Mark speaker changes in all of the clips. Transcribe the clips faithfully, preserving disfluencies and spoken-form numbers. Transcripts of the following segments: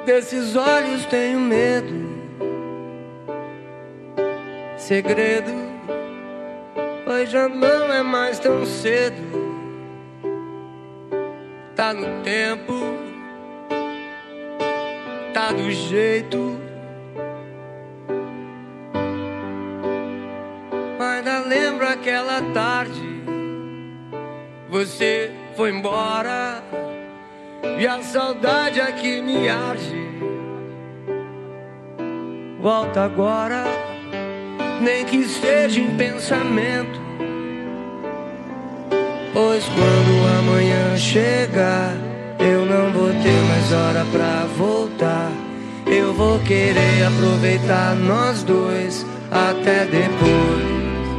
Speaker 1: Desses olhos tenho medo, segredo, pois já não é mais tão cedo. Tá no tempo, tá do jeito. Ainda lembro aquela tarde, você foi embora e a saudade aqui me arde. Volta agora, nem que seja em pensamento, pois quando amanhã chegar, eu não vou ter mais hora pra voltar. Eu vou querer aproveitar nós dois até depois.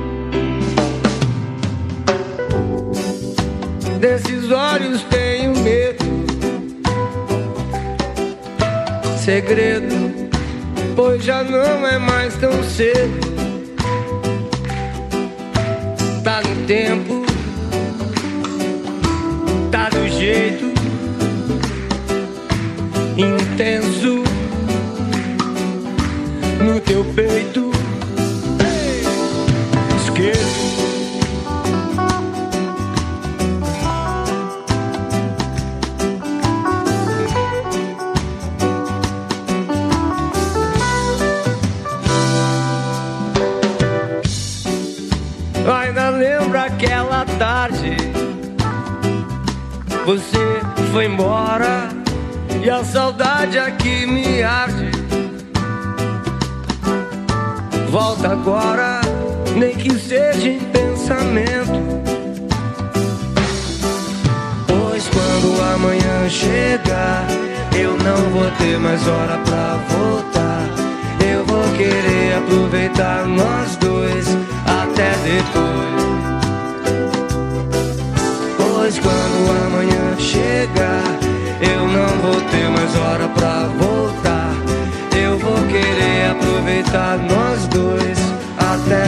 Speaker 1: Desses olhos tenho medo, segredo, pois já não é mais tão cedo. Tá no tempo, tá do jeito intenso no teu peito. Ei, esqueço. Ainda lembro aquela tarde, você foi embora e a saudade aqui me arde. Volta agora, nem que seja em pensamento, pois quando amanhã chegar, eu não vou ter mais hora pra voltar. Eu vou querer aproveitar nós dois até depois. Pois quando amanhã chegar, eu não vou ter mais hora pra voltar. Eu vou querer aproveitar nós dois até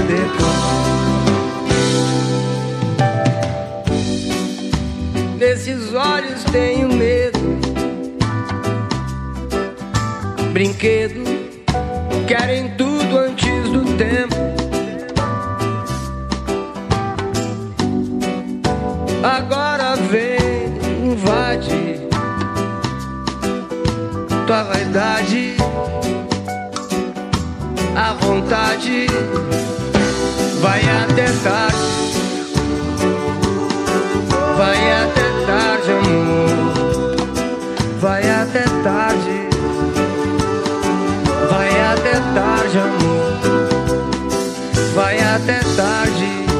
Speaker 1: depois. Nesses olhos tenho medo, brinquedo, querem tudo antes do tempo. Agora vem, invade tua vaidade, a vontade vai até tarde, vai até tarde, amor, vai até tarde, vai até tarde, amor, vai até tarde.